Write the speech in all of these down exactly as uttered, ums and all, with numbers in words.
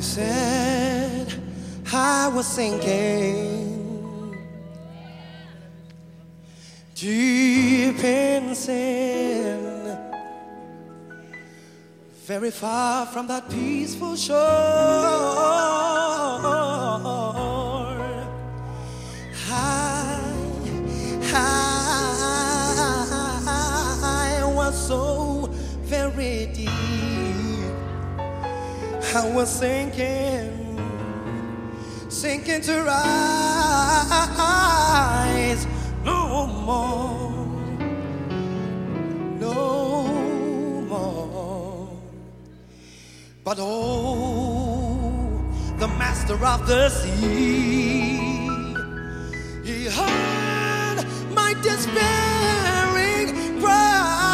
Said I was sinking deep in sin, very far from that peaceful shore. I, I was so very deep. I was sinking, sinking to rise no more, no more. But oh, the master of the sea, he heard my despairing cry.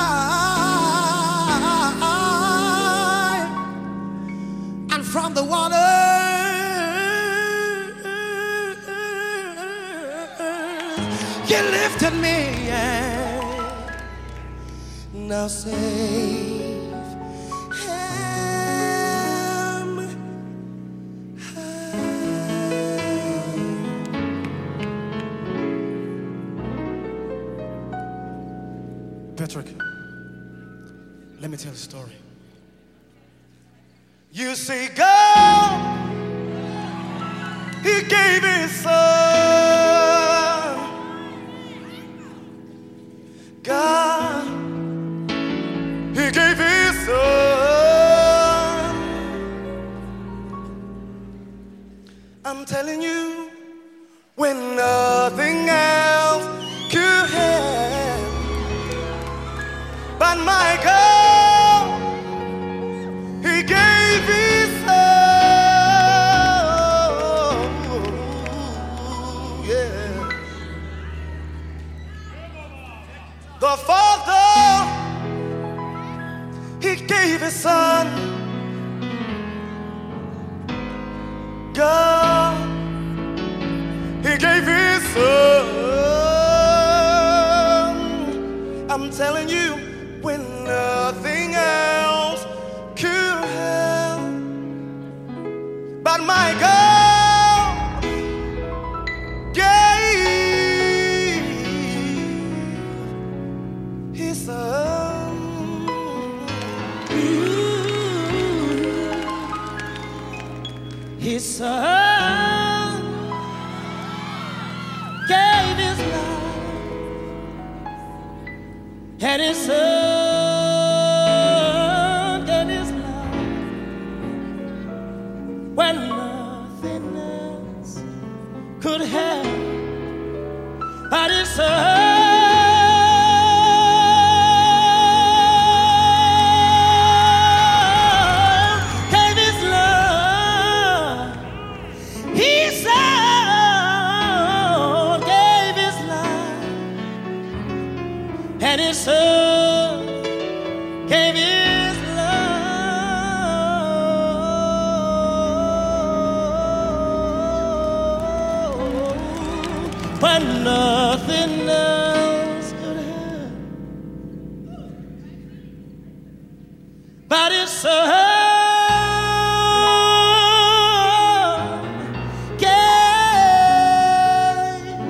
From the water he lifted me, and now safe am I. Patrick, let me tell a story. You see, God, He gave His Son. God, He gave His Son. I'm telling you, when nothing else could help, but my God, He gave His Son, yeah. The Father, He gave His Son. God, He gave His Son. I'm telling you, when nothing else could help, but my God gave His Son. His Son gave His life, and His Son gave His life when nothing else could help, but His Son gave His love. His Son gave His life, and His Son gave His love when nothing else could help, but His Son gave.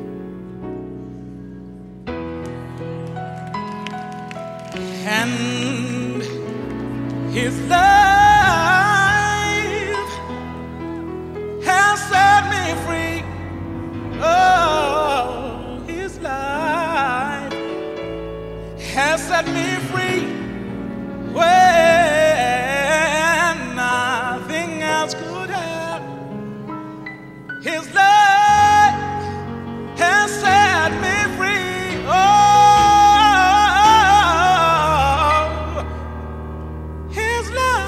And His life has set me free. Oh, His life has set me free when nothing else could help. His life has set me free. Oh, His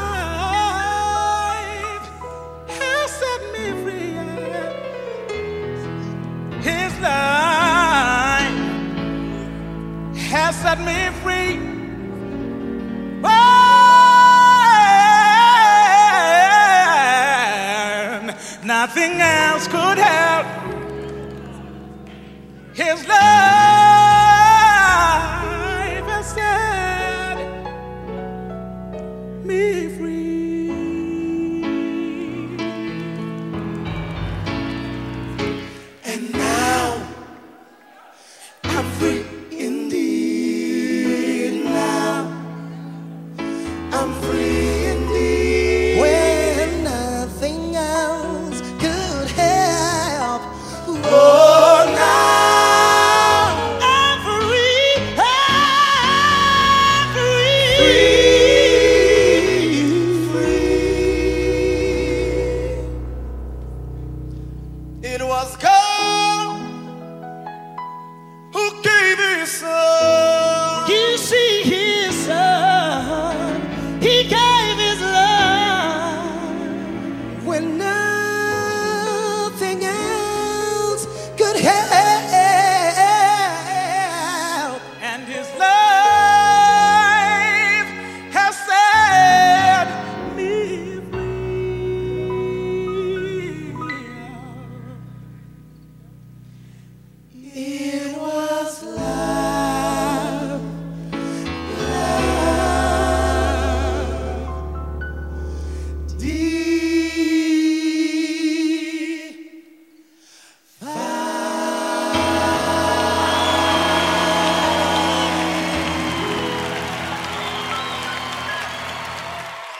life has set me free. His life has set me free. When nothing else could help. His life has set me free. If